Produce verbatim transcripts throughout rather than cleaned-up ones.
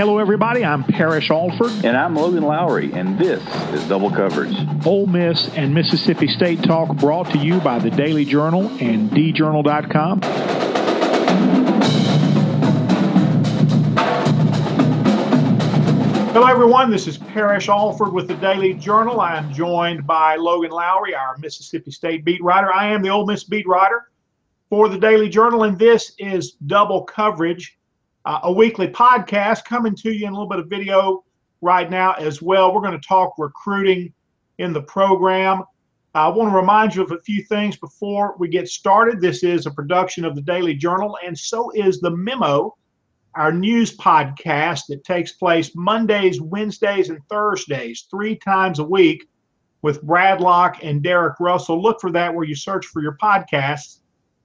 Hello, everybody. I'm Parrish Alford. And I'm Logan Lowry, and this is Double Coverage. Ole Miss and Mississippi State Talk brought to you by the Daily Journal and d journal dot com. Hello, everyone. This is Parrish Alford with the Daily Journal. I am joined by Logan Lowry, our Mississippi State beat writer. I am the Ole Miss beat writer for the Daily Journal, and this is Double Coverage, uh, a weekly podcast coming to you in a little bit of video right now as well. We're going to talk recruiting in the program. I want to remind you of a few things before we get started. This is a production of the Daily Journal, and so is The Memo, our news podcast that takes place Mondays, Wednesdays, and Thursdays, three times a week with Brad Locke and Derek Russell. Look for that where you search for your podcasts.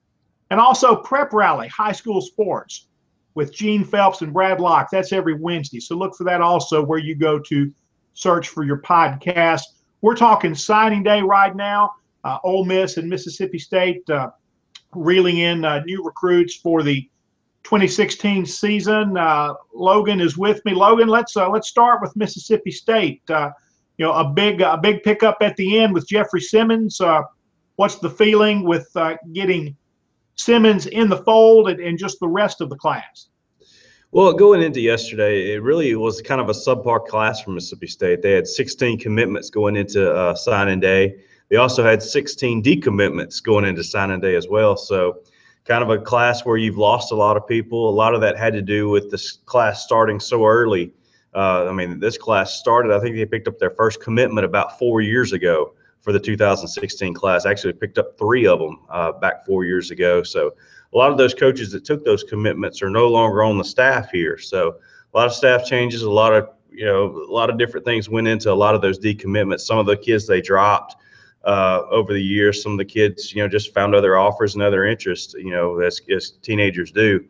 And also Prep Rally, high school sports with Gene Phelps and Brad Locke. That's every Wednesday. So look for that also where you go to search for your podcast. We're talking signing day right now. Uh, Ole Miss and Mississippi State uh, reeling in uh, new recruits for the twenty sixteen season. Uh, Logan is with me. Logan, let's uh, let's start with Mississippi State. Uh, you know, a big a big pickup at the end with Jeffrey Simmons. Uh, what's the feeling with uh, getting Simmons in the fold and, and just the rest of the class? Well, going into yesterday, it really was kind of a subpar class for Mississippi State. They had sixteen commitments going into uh, signing day. They also had sixteen decommitments going into signing day as well. So kind of a class where you've lost a lot of people. A lot of that had to do with this class starting so early. Uh, I mean, this class started, I think they picked up their first commitment about four years ago for the two thousand sixteen class. Actually picked up three of them uh, back four years ago. So a lot of those coaches that took those commitments are no longer on the staff here. So a lot of staff changes, a lot of, you know, a lot of different things went into a lot of those decommitments. Some of the kids they dropped uh, over the years. Some of the kids, you know, just found other offers and other interests, you know, as, as teenagers do.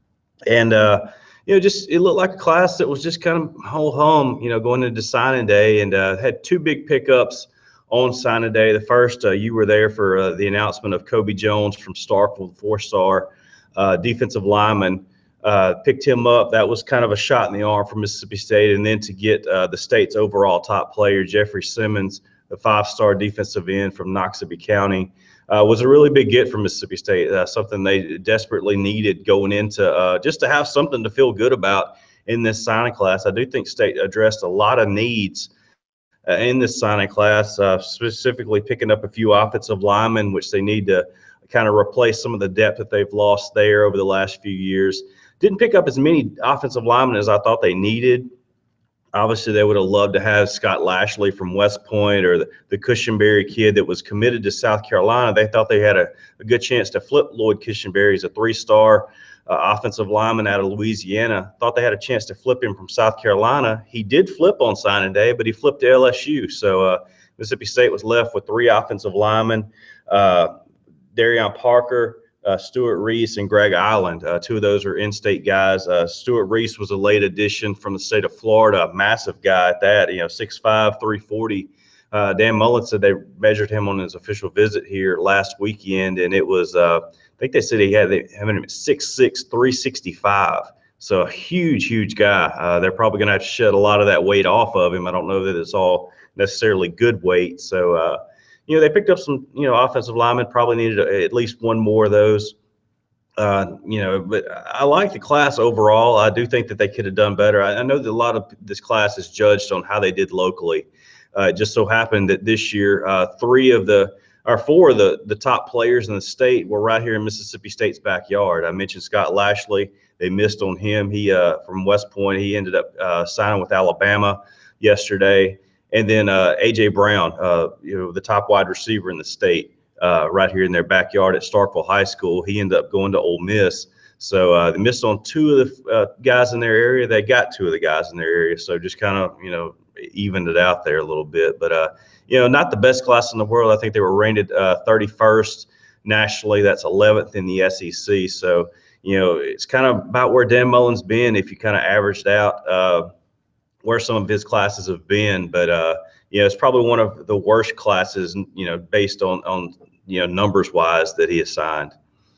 And, uh, you know, just it looked like a class that was just kind of whole hum, you know, going into signing day, and uh, had two big pickups on signing day. The first, uh, you were there for uh, the announcement of Kobe Jones from Starkville, four-star uh, defensive lineman. Uh, picked him up. That was kind of a shot in the arm for Mississippi State. And then to get uh, the state's overall top player, Jeffrey Simmons, the five-star defensive end from Noxubee County, uh, was a really big get for Mississippi State, uh, something they desperately needed going into uh, just to have something to feel good about in this signing class. I do think State addressed a lot of needs uh, in this signing class, uh, specifically picking up a few offensive linemen, which they need to kind of replace some of the depth that they've lost there over the last few years. Didn't pick up as many offensive linemen as I thought they needed. Obviously, they would have loved to have Scott Lashley from West Point, or the, the Cushenberry kid that was committed to South Carolina. They thought they had a, a good chance to flip Lloyd Cushenberry. He's a three-star uh, offensive lineman out of Louisiana. Thought they had a chance to flip him from South Carolina. He did flip on signing day, but he flipped to L S U. So uh, Mississippi State was left with three offensive linemen, uh, Darion Parker, Uh, Stuart Reese, and Greg Island. Uh, two of those are in-state guys. Uh, Stuart Reese was a late addition from the state of Florida, a massive guy at that, you know, six five, three forty. Uh, Dan Mullen said they measured him on his official visit here last weekend, and it was, uh, I think they said he had him at six six, three sixty-five. So a huge, huge guy. Uh, they're probably going to have to shed a lot of that weight off of him. I don't know that it's all necessarily good weight. So, uh, You know, they picked up some, you know, offensive linemen, probably needed at least one more of those. Uh, you know, but I like the class overall. I do think that they could have done better. I, I know that a lot of this class is judged on how they did locally. Uh, it just so happened that this year, uh, three of the, or four of the, the top players in the state were right here in Mississippi State's backyard. I mentioned Scott Lashley. They missed on him. He, uh, from West Point, he ended up uh, signing with Alabama yesterday. And then uh, A J Brown, uh, you know, the top wide receiver in the state, uh, right here in their backyard at Starkville High School. He ended up going to Ole Miss. So uh, they missed on two of the uh, guys in their area. They got two of the guys in their area. So just kind of, you know, evened it out there a little bit. But, uh, you know, not the best class in the world. I think they were rated uh, thirty-first nationally. That's eleventh in the S E C. So, you know, it's kind of about where Dan Mullen's been if you kind of averaged out uh, where some of his classes have been. But, uh, you know, it's probably one of the worst classes, you know, based on, on you know, numbers-wise that he assigned.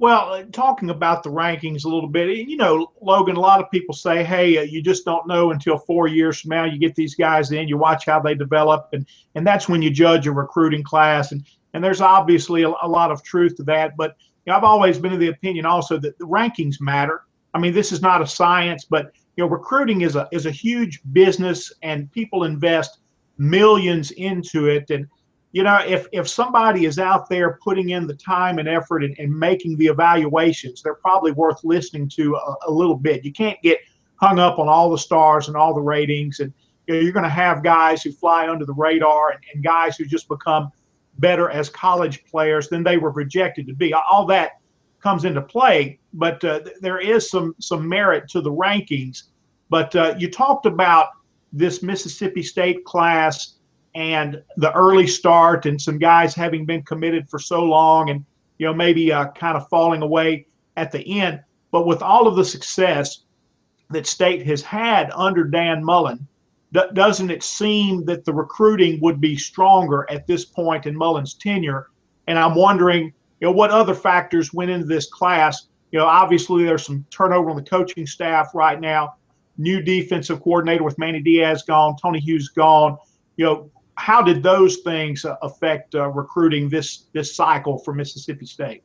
Well, uh, talking about the rankings a little bit, you know, Logan, a lot of people say, hey, uh, you just don't know until four years from now. You get these guys in, you watch how they develop, and and that's when you judge a recruiting class. And and there's obviously a, a lot of truth to that. But you know, I've always been of the opinion also that the rankings matter. I mean, this is not a science, but you know, recruiting is a is a huge business, and people invest millions into it. And you know, if if somebody is out there putting in the time and effort and, and making the evaluations, they're probably worth listening to a, a little bit. You can't get hung up on all the stars and all the ratings. And you know, you're going to have guys who fly under the radar and, and guys who just become better as college players than they were projected to be. All that comes into play, but uh, there is some some merit to the rankings. But uh, you talked about this Mississippi State class and the early start and some guys having been committed for so long and, you know, maybe uh, kind of falling away at the end. But with all of the success that State has had under Dan Mullen, d- doesn't it seem that the recruiting would be stronger at this point in Mullen's tenure? And I'm wondering, you know, what other factors went into this class? You know, obviously there's some turnover on the coaching staff right now. New defensive coordinator with Manny Diaz gone, Tony Hughes gone. You know, how did those things affect uh, recruiting this this cycle for Mississippi State?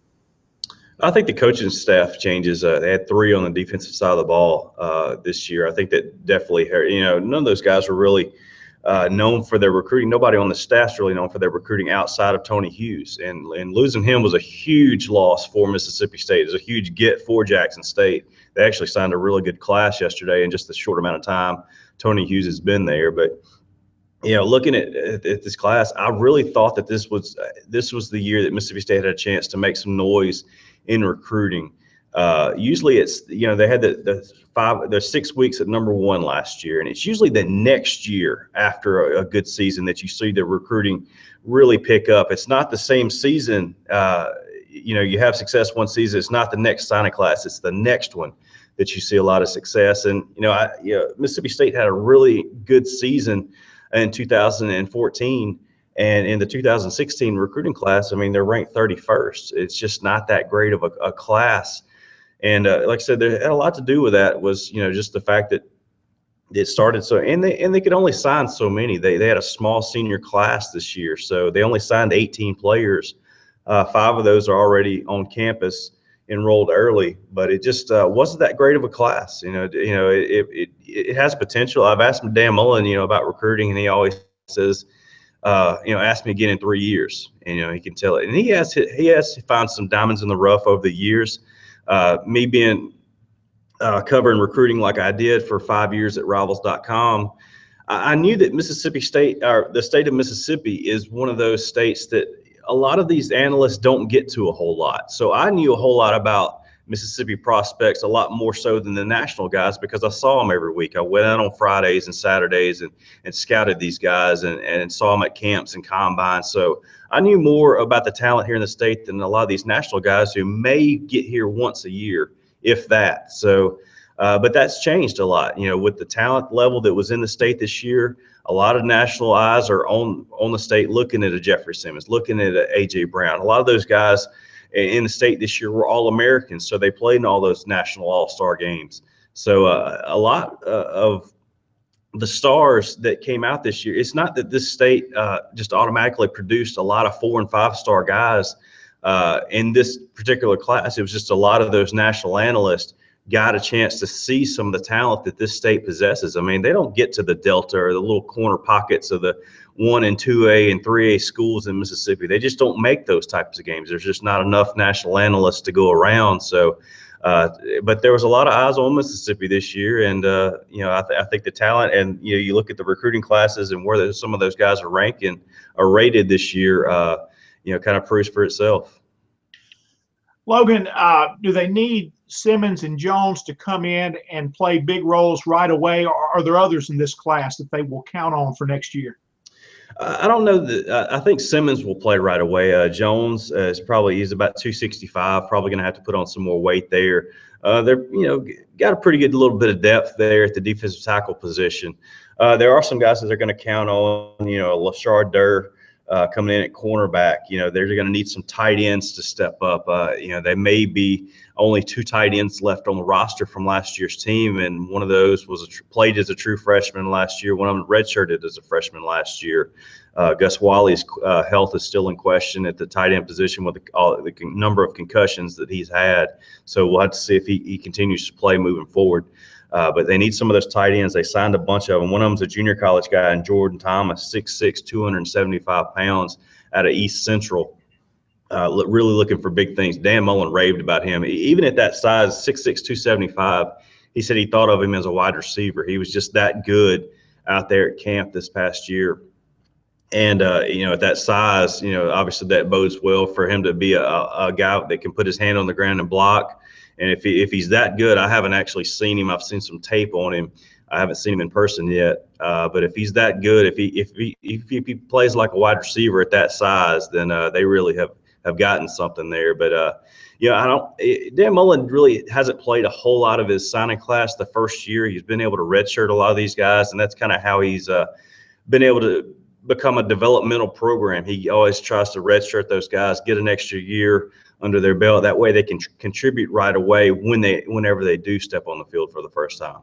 I think the coaching staff changes. Uh, they had three on the defensive side of the ball uh, this year. I think that definitely, you know, none of those guys were really uh, known for their recruiting. Nobody on the staff's really known for their recruiting outside of Tony Hughes. And, and losing him was a huge loss for Mississippi State. It was a huge get for Jackson State. They actually signed a really good class yesterday in just a short amount of time. Tony Hughes has been there, but you know, looking at, at, at this class, I really thought that this was uh, this was the year that Mississippi State had a chance to make some noise in recruiting. Uh, usually, it's you know they had the, the five, the six weeks at number one last year, and it's usually the next year after a, a good season that you see the recruiting really pick up. It's not the same season. Uh, you know, you have success one season. It's not the next signing class. It's the next one that you see a lot of success. And you know, I, you know, Mississippi State had a really good season in two thousand fourteen, and in the two thousand sixteen recruiting class, I mean, they're ranked thirty-first. It's just not that great of a, a class. And uh, like I said, there had a lot to do with that was, you know, just the fact that it started so, and they and they could only sign so many. They they had a small senior class this year, so they only signed eighteen players. Uh, five of those are already on campus, enrolled early, but it just uh, wasn't that great of a class. You know, you know, it, it it has potential. I've asked Dan Mullen, you know, about recruiting, and he always says, uh, you know, ask me again in three years, and you know, he can tell it. And he has he has found some diamonds in the rough over the years. Uh, me being uh, covering recruiting like I did for five years at Rivals dot com, I, I knew that Mississippi State, or the state of Mississippi, is one of those states that a lot of these analysts don't get to a whole lot. So I knew a whole lot about Mississippi prospects, a lot more so than the national guys, because I saw them every week. I went out on Fridays and Saturdays and, and scouted these guys and, and saw them at camps and combines. So I knew more about the talent here in the state than a lot of these national guys who may get here once a year, if that. So, uh, but that's changed a lot, you know, with the talent level that was in the state this year. A lot of national eyes are on on the state, looking at a Jeffrey Simmons, looking at a A J Brown. A lot of those guys in the state this year were all Americans, so they played in all those national all-star games. So uh, a lot uh, of the stars that came out this year, it's not that this state uh, just automatically produced a lot of four and five star guys uh, in this particular class. It was just a lot of those national analysts got a chance to see some of the talent that this state possesses. I mean, they don't get to the Delta or the little corner pockets of the one and two A and three A schools in Mississippi. They just don't make those types of games. There's just not enough national analysts to go around. So, uh, but there was a lot of eyes on Mississippi this year. And, uh, you know, I, th- I think the talent and, you know, you look at the recruiting classes and where some of those guys are ranked and are rated this year, uh, you know, kind of proves for itself. Logan, uh, do they need Simmons and Jones to come in and play big roles right away, or are there others in this class that they will count on for next year? Uh, I don't know that. Uh, I think Simmons will play right away. Uh, Jones uh, is probably he's about two sixty-five. Probably going to have to put on some more weight there. Uh, they're you know got a pretty good little bit of depth there at the defensive tackle position. Uh, there are some guys that they're going to count on. You know, Lashard Durr. uh, coming in at cornerback. You know, they're going to need some tight ends to step up. Uh, you know, they may be only two tight ends left on the roster from last year's team, and one of those was a tr- played as a true freshman last year. One of them redshirted as a freshman last year. Uh, Gus Wally's uh, health is still in question at the tight end position with the, all, the con- number of concussions that he's had. So we'll have to see if he, he continues to play moving forward. Uh, but they need some of those tight ends. They signed a bunch of them. One of them's a junior college guy, and Jordan Thomas, six six, two hundred seventy-five pounds, out of East Central. Uh, look, really looking for big things. Dan Mullen raved about him. Even at that size, six six, two seventy-five, he said he thought of him as a wide receiver. He was just that good out there at camp this past year. And, uh, you know, at that size, you know, obviously that bodes well for him to be a, a guy that can put his hand on the ground and block. And if he, if he's that good, I haven't actually seen him. I've seen some tape on him. I haven't seen him in person yet. Uh, but if he's that good, if he if he if he plays like a wide receiver at that size, then uh, they really have, have gotten something there. But uh, yeah, I don't. It, Dan Mullen really hasn't played a whole lot of his signing class the first year. He's been able to redshirt a lot of these guys, and that's kind of how he's uh, been able to become a developmental program. He always tries to redshirt those guys, get an extra year under their belt. That way they can tr- contribute right away when they, whenever they do step on the field for the first time.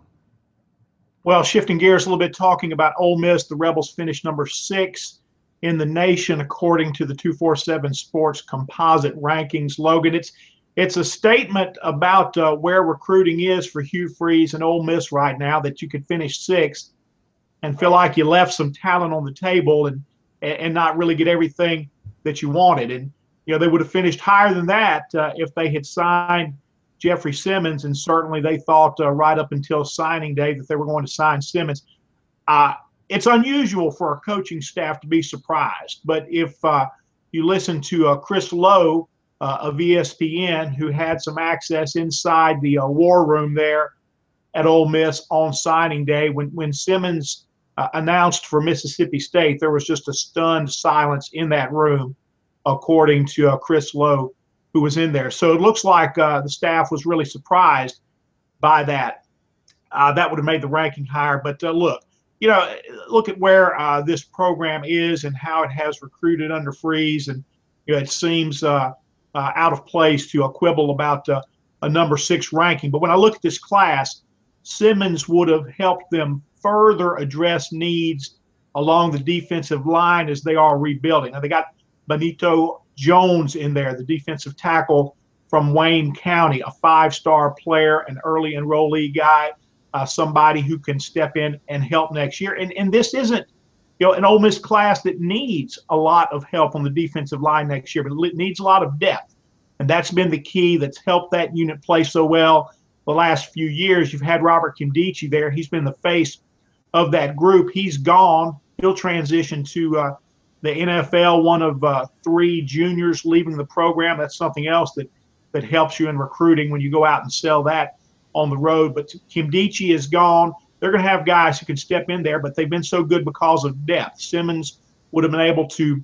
Well, shifting gears a little bit, talking about Ole Miss, the Rebels finished number six in the nation according to the two forty-seven Sports composite rankings. Logan, it's it's a statement about uh, where recruiting is for Hugh Freeze and Ole Miss right now, that you could finish sixth and feel like you left some talent on the table and and not really get everything that you wanted. And you know, they would have finished higher than that uh, if they had signed Jeffrey Simmons, and certainly they thought uh, right up until signing day that they were going to sign Simmons. Uh, it's unusual for a coaching staff to be surprised, but if uh, you listen to uh, Chris Lowe uh, of E S P N, who had some access inside the uh, war room there at Ole Miss on signing day, when when Simmons uh, announced for Mississippi State, there was just a stunned silence in that room, according to uh, Chris Lowe, who was in there. So it looks like uh, the staff was really surprised by that. Uh, that would have made the ranking higher. But uh, look, you know, look at where uh, this program is and how it has recruited under Freeze, and you know, it seems uh, uh, out of place to uh, quibble about uh, a number six ranking. But when I look at this class, Simmons would have helped them further address needs along the defensive line as they are rebuilding. Now, they got Benito Jones in there, the defensive tackle from Wayne County, a five-star player, an early enrollee guy, uh, somebody who can step in and help next year. And and this isn't, you know, an Ole Miss class that needs a lot of help on the defensive line next year, but it needs a lot of depth. And that's been the key that's helped that unit play so well the last few years. You've had Robert Kimdichie there. He's been the face of that group. He's gone. He'll transition to uh, the N F L, one of uh, three juniors leaving the program. That's something else that, that helps you in recruiting when you go out and sell that on the road. But Kimdichie is gone. They're going to have guys who can step in there, but they've been so good because of depth. Simmons would have been able to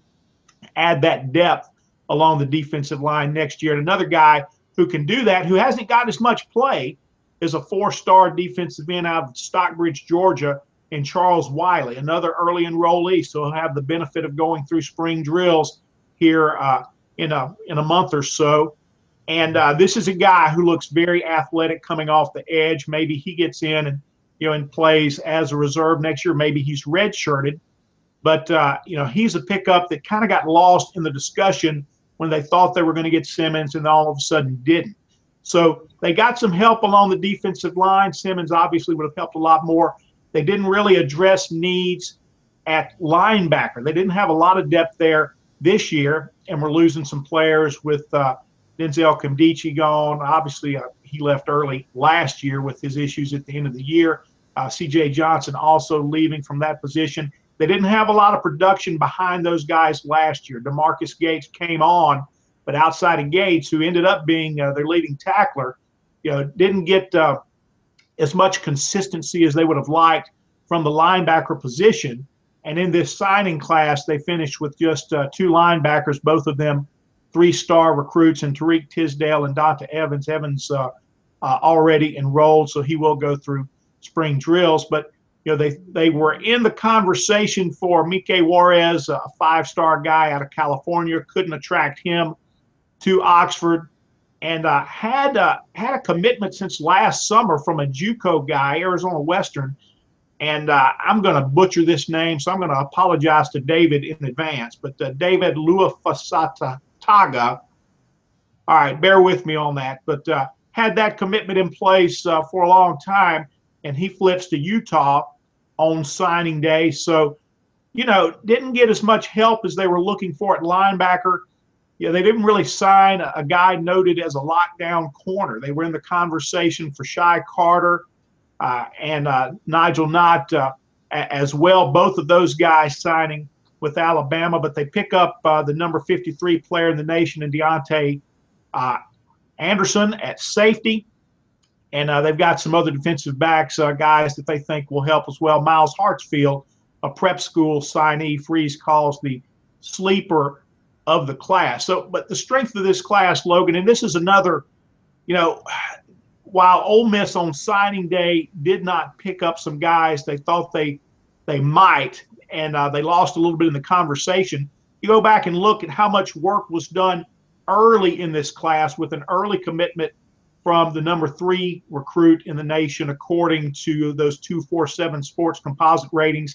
add that depth along the defensive line next year. And another guy who can do that, who hasn't got as much play, is a four-star defensive end out of Stockbridge, Georgia, and Charles Wiley, another early enrollee. So he'll have the benefit of going through spring drills here uh, in a in a month or so. And uh, this is a guy who looks very athletic coming off the edge. Maybe he gets in and you know and plays as a reserve next year. Maybe he's redshirted, but uh, you know he's a pickup that kind of got lost in the discussion when they thought they were going to get Simmons, and all of a sudden didn't. So they got some help along the defensive line. Simmons obviously would have helped a lot more. They didn't really address needs at linebacker. They didn't have a lot of depth there this year, and we're losing some players with uh, Denzel Kimdichie gone. Obviously, uh, he left early last year with his issues at the end of the year. Uh, C J Johnson also leaving from that position. They didn't have a lot of production behind those guys last year. DeMarcus Gates came on, but outside of Gates, who ended up being uh, their leading tackler, you know, didn't get uh, – as much consistency as they would have liked from the linebacker position. And in this signing class, they finished with just uh, two linebackers, both of them three-star recruits, and Tariq Tisdale and Donta Evans. Evans uh, uh, already enrolled, so he will go through spring drills. But You know, they they were in the conversation for Mike Juarez, a five-star guy out of California. Couldn't attract him to Oxford, and uh, had uh, had a commitment since last summer from a JUCO guy, Arizona Western. And uh, I'm going to butcher this name, so I'm going to apologize to David in advance. But uh, David Luafasataga, all right, bear with me on that. But uh, had that commitment in place uh, for a long time, and he flips to Utah on signing day. So, you know, didn't get as much help as they were looking for at linebacker. Yeah, they didn't really sign a, a guy noted as a lockdown corner. They were in the conversation for Shy Carter uh, and uh, Nigel Knott uh, as well. Both of those guys signing with Alabama, but they pick up uh, the number fifty-three player in the nation in Deontay uh, Anderson at safety. And uh, they've got some other defensive backs, uh, guys that they think will help as well. Miles Hartsfield, a prep school signee, Freeze calls the sleeper of the class. So, but the strength of this class, Logan, and this is another, you know, while Ole Miss on signing day did not pick up some guys they thought they they might, and uh, they lost a little bit in the conversation. You go back and look at how much work was done early in this class with an early commitment from the number three recruit in the nation, according to those two forty-seven Sports composite ratings,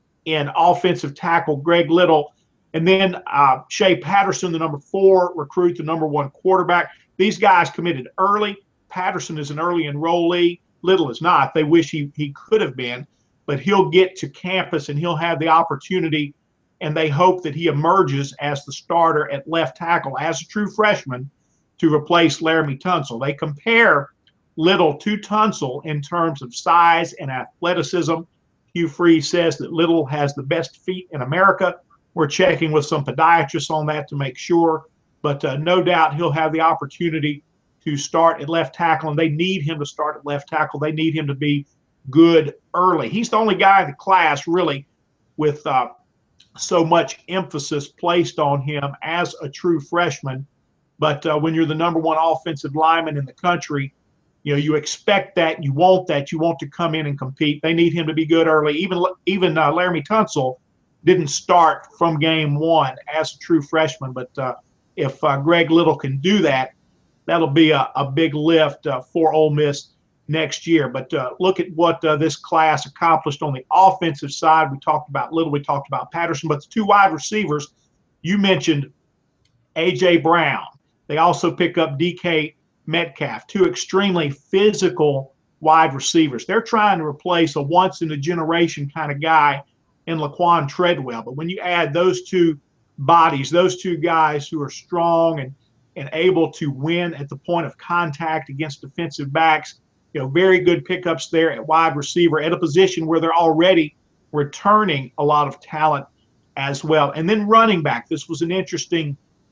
in offensive tackle Greg Little. And then uh, Shea Patterson, the number four recruit, the number one quarterback. These guys committed early. Patterson is an early enrollee. Little is not. They wish he, he could have been, but he'll get to campus and he'll have the opportunity, and they hope that he emerges as the starter at left tackle as a true freshman to replace Laramie Tunsil. They compare Little to Tunsil in terms of size and athleticism. Hugh Freeze says that Little has the best feet in America. We're checking with some podiatrists on that to make sure, but uh, no doubt he'll have the opportunity to start at left tackle, and they need him to start at left tackle. They need him to be good early. He's the only guy in the class really with uh, so much emphasis placed on him as a true freshman. But uh, when you're the number one offensive lineman in the country, you know, you expect that, you want that, you want to come in and compete. They need him to be good early. Even even uh, Laramie Tunsil didn't start from game one as a true freshman. But uh, if uh, Greg Little can do that, that'll be a, a big lift uh, for Ole Miss next year. But uh, look at what uh, this class accomplished on the offensive side. We talked about Little, we talked about Patterson, but the two wide receivers, you mentioned A J Brown. They also pick up D K Metcalf, two extremely physical wide receivers. They're trying to replace a once-in-a-generation kind of guy in Laquan Treadwell. But when you add those two bodies, those two guys who are strong and, and able to win at the point of contact against defensive backs, you know, very good pickups there at wide receiver at a position where they're already returning a lot of talent as well. And then running back, this was an interesting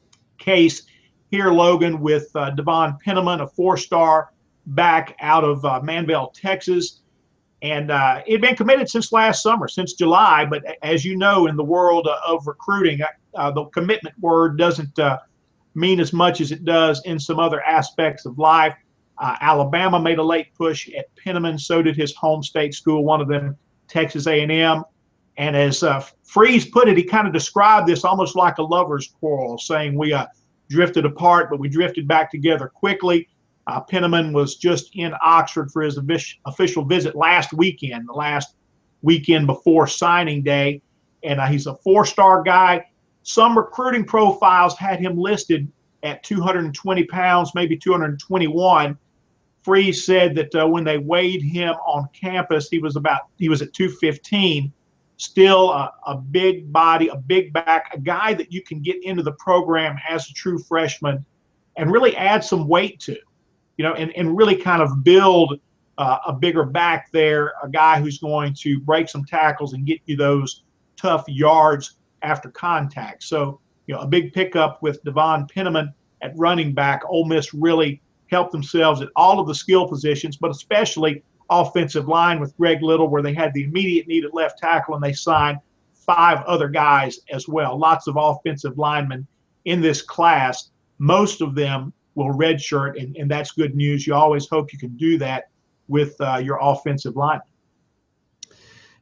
case here, Logan, with uh, Devon Penniman, a four-star back out of uh, Manville, Texas. And uh, it had been committed since last summer, since July. But as you know, in the world uh, of recruiting, uh, the commitment word doesn't uh, mean as much as it does in some other aspects of life. Uh, Alabama made a late push at Penniman. So did his home state school, one of them, Texas A and M. And as uh, Freeze put it, he kind of described this almost like a lover's quarrel, saying we uh, drifted apart, but we drifted back together quickly. Uh, Penniman was just in Oxford for his official visit last weekend, the last weekend before signing day. And uh, he's a four-star guy. Some recruiting profiles had him listed at two hundred twenty pounds, maybe two hundred twenty-one. Freeze said that uh, when they weighed him on campus, he was about he was at two fifteen. Still a, a big body, a big back, a guy that you can get into the program as a true freshman and really add some weight to, you know, and, and really kind of build uh, a bigger back there, a guy who's going to break some tackles and get you those tough yards after contact. So, you know, a big pickup with Devon Penniman at running back. Ole Miss really helped themselves at all of the skill positions, but especially offensive line with Greg Little, where they had the immediate need at left tackle, and they signed five other guys as well. Lots of offensive linemen in this class. Most of them will redshirt, and, and that's good news. You always hope you can do that with uh, your offensive linemen.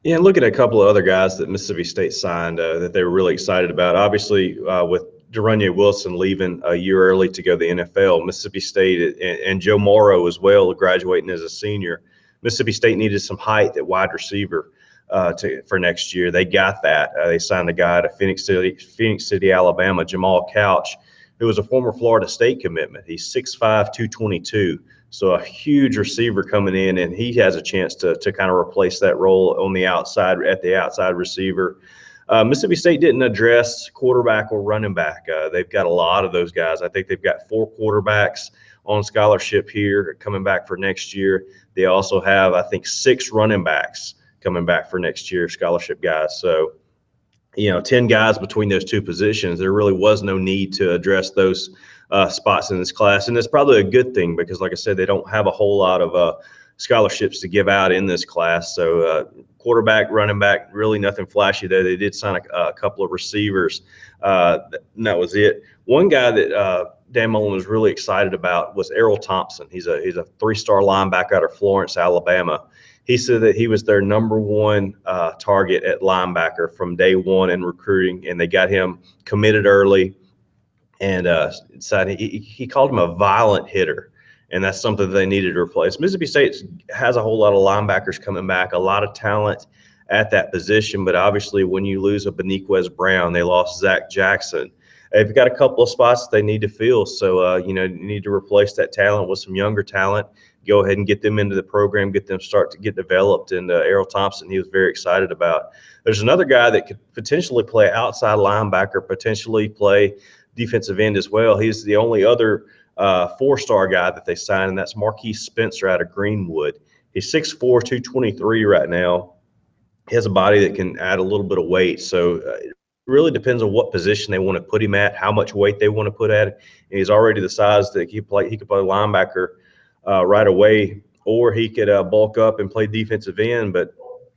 Yeah, and look at a couple of other guys that Mississippi State signed uh, that they were really excited about. Obviously, uh, with De'Runnya Wilson leaving a year early to go to the N F L, Mississippi State and, and Joe Morrow as well, graduating as a senior. Mississippi State needed some height at wide receiver uh, to, for next year. They got that. Uh, they signed a guy to Phoenix City, Phoenix City, Alabama, Jamal Couch, who was a former Florida State commitment. He's six five, two twenty-two. So a huge receiver coming in, and he has a chance to to kind of replace that role on the outside, at the outside receiver. Uh, Mississippi State didn't address quarterback or running back. Uh, they've got a lot of those guys. I think they've got four quarterbacks on scholarship here coming back for next year. They also have, I think, six running backs coming back for next year, scholarship guys. So, you know, ten guys between those two positions. There really was no need to address those uh, spots in this class. And it's probably a good thing because, like I said, they don't have a whole lot of uh, scholarships to give out in this class. So uh, quarterback, running back, really nothing flashy there. They did sign a, a couple of receivers, uh, and that was it. One guy that uh, Dan Mullen was really excited about was Errol Thompson. He's a he's a three-star linebacker out of Florence, Alabama. He said that he was their number one uh, target at linebacker from day one in recruiting, and they got him committed early. And uh, decided he, he called him a violent hitter, and that's something they needed to replace. Mississippi State has a whole lot of linebackers coming back, a lot of talent at that position. But obviously, when you lose a Beniquez Brown, they lost Zach Jackson. They've got a couple of spots they need to fill. So, uh, you know, you need to replace that talent with some younger talent. Go ahead and get them into the program, get them start to get developed. And uh, Errol Thompson, he was very excited about. There's another guy that could potentially play outside linebacker, potentially play defensive end as well. He's the only other uh, four-star guy that they signed, and that's Marquise Spencer out of Greenwood. He's six four, two twenty-three right now. He has a body that can add a little bit of weight. So uh, it really depends on what position they want to put him at, how much weight they want to put at it. And he's already the size that he play. He could play linebacker uh, right away, or he could uh, bulk up and play defensive end. But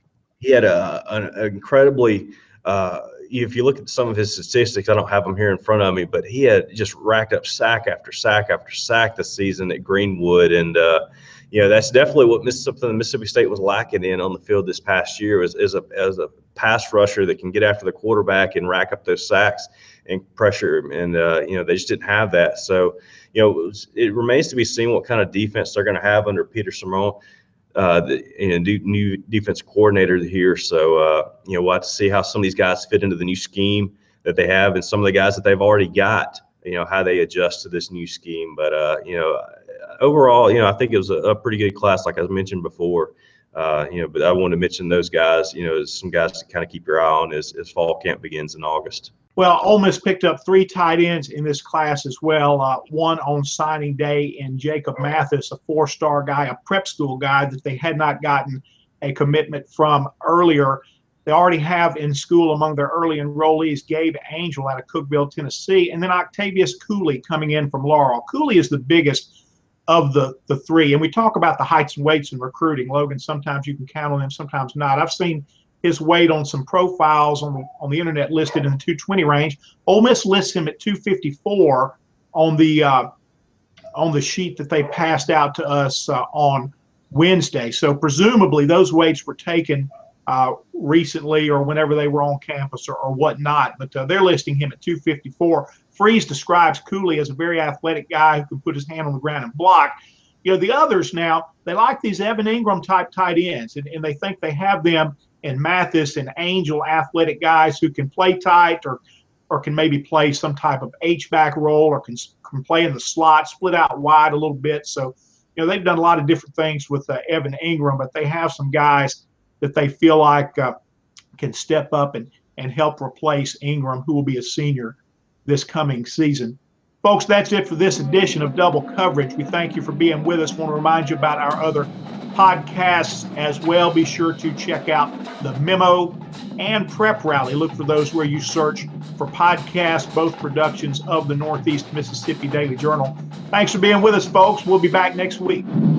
he had a, an, an incredibly uh, if you look at some of his statistics, I don't have them here in front of me, but he had just racked up sack after sack after sack this season at Greenwood. And, uh, you know, that's definitely what Mississippi, Mississippi State was lacking in on the field this past year is, is a, as a pass rusher that can get after the quarterback and rack up those sacks and pressure him. And, uh, you know, they just didn't have that. So, you know, it, was, it remains to be seen what kind of defense they're going to have under Peter Simone. Uh, the you know, new defense coordinator here. So, uh, you know, we'll have to see how some of these guys fit into the new scheme that they have and some of the guys that they've already got, you know, how they adjust to this new scheme. But, uh, you know, overall, you know, I think it was a, a pretty good class, like I mentioned before, uh, you know, but I want to mention those guys, you know, as some guys to kind of keep your eye on as, as fall camp begins in August. Well, Ole Miss picked up three tight ends in this class as well. Uh, one on signing day in Jacob Mathis, a four-star guy, a prep school guy that they had not gotten a commitment from earlier. They already have in school among their early enrollees Gabe Angel out of Cookeville, Tennessee, and then Octavius Cooley coming in from Laurel. Cooley is the biggest of the, the three. And we talk about the heights and weights in recruiting. Logan, sometimes you can count on them, sometimes not. I've seen his weight on some profiles on the, on the internet listed in the two twenty range. Ole Miss lists him at two fifty-four on the uh, on the sheet that they passed out to us uh, on Wednesday. So presumably those weights were taken uh, recently or whenever they were on campus or, or whatnot. But uh, they're listing him at two fifty-four. Freeze describes Cooley as a very athletic guy who can put his hand on the ground and block. You know, the others now, they like these Evan Ingram type tight ends, and, and they think they have them in Mathis and Angel, athletic guys who can play tight or or can maybe play some type of H-back role or can, can play in the slot, split out wide a little bit. So, you know, they've done a lot of different things with uh, Evan Ingram, but they have some guys that they feel like uh, can step up and, and help replace Ingram, who will be a senior this coming season. Folks, that's it for this edition of Double Coverage. We thank you for being with us. I want to remind you about our other podcasts as well. Be sure to check out the Memo and Prep Rally. Look for those where you search for podcasts, both productions of the Northeast Mississippi Daily Journal. Thanks for being with us, folks. We'll be back next week.